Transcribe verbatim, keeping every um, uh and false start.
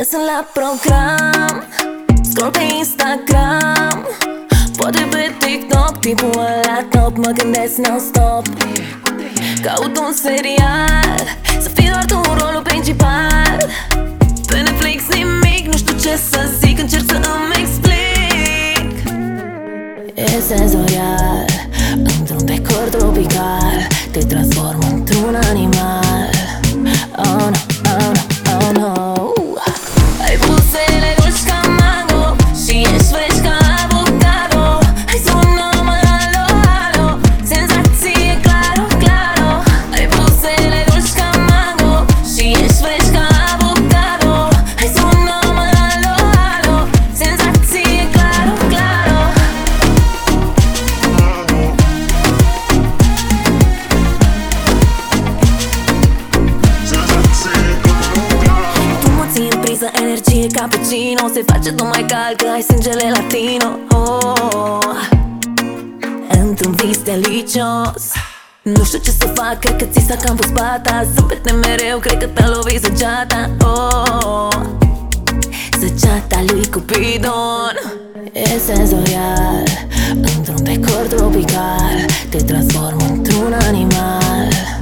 Eu sunt la program, scroll pe Instagram, poate pe TikTok, tipul ăla top. Mă gândesc non-stop, caut un serial, să fii doar tu în rolul principal. Pe Netflix nimic, nu știu ce să zic, încerc să îmi explic. E senzorial, într-un decor tropical, te transform într-un animal. Oh no, oh no, oh no. Ai buzele dulci ca mango și ești fresh ca avocado. Hai sună-mă, alo, alo, senzație claro, claro. Ai buzele dulci ca mango și ești fresh ca avocado. Hai sună-mă, alo, alo, senzație claro, claro. Energie cappuccino, se face tot mai cald că ai sângele latino. Oh, într-un vis delicios. Nu știu ce să fac, cred că ți s-a cam pus pata. Zâmbete mereu, cred că te-a lovit săgeata. Oh, săgeata lui Cupidon. E senzorial, într-un decor tropical, te transform într-un animal.